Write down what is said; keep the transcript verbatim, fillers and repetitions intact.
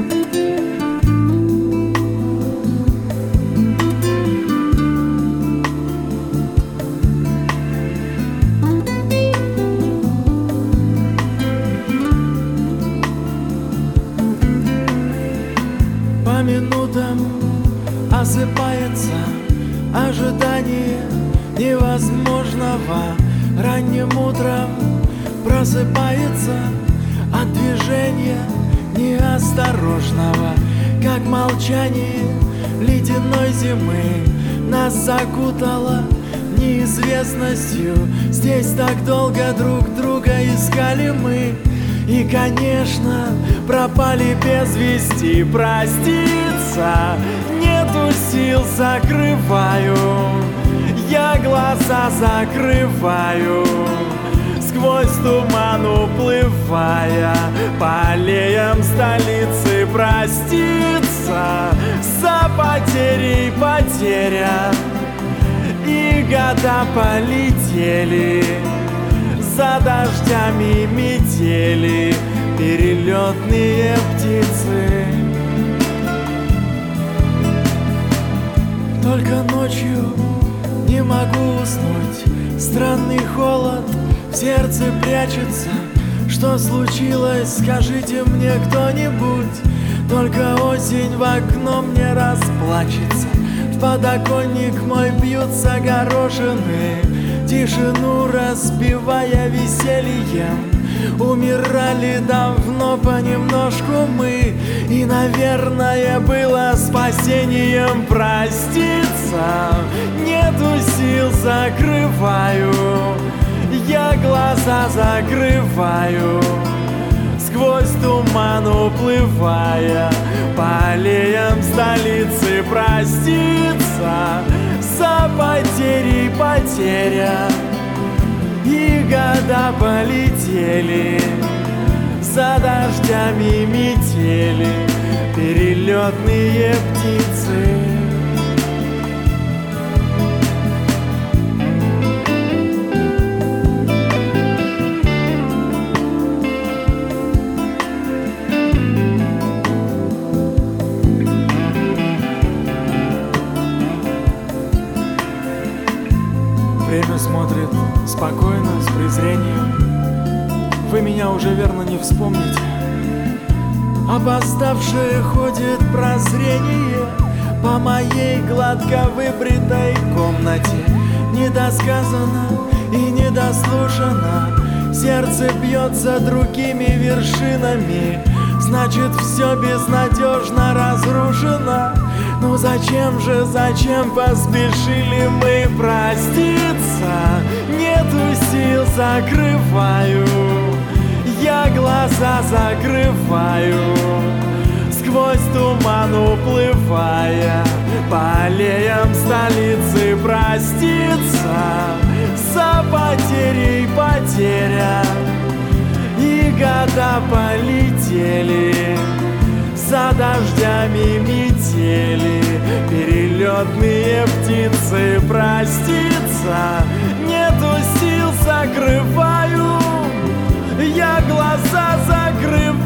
По минутам осыпается ожидание невозможного. Ранним утром просыпается от движения неосторожного. Как молчание ледяной зимы нас закутало неизвестностью. Здесь так долго друг друга искали мы, и, конечно, пропали без вести. Проститься нету сил, закрываю, я глаза закрываю, сквозь туман уплывая по аллеям столицы. Проститься за потери потеря, и года полетели за дождями метели, перелетные птицы. Только ночью не могу уснуть, странный холод в сердце прячется. Что случилось, скажите мне кто-нибудь. Только осень в окно мне расплачется. В подоконник мой бьются горошины, тишину разбивая весельем. Умирали давно понемножку мы, и, наверное, было спасением. Проститься нету сил, закрываю, я глаза закрываю, сквозь туман уплывая по аллеям столицы. Проститься за потери потеря, и года полетели за дождями метели, перелетные птицы. Время смотрит спокойно, с презрением. Вы меня уже верно не вспомните. Опоздавшее ходит прозрение по моей гладко выбритой комнате. Недосказано и недослушано, сердце бьется другими вершинами. Значит, все безнадежно разрушено. Ну зачем же, зачем поспешили мы? Проститься нету сил, закрываю, я глаза закрываю, сквозь туман уплывая по аллеям столицы. Проститься за потерей потеря, и года полетели за дождями метели, перелетные птицы. Проститься нету сил, закрываю, я глаза закрываю,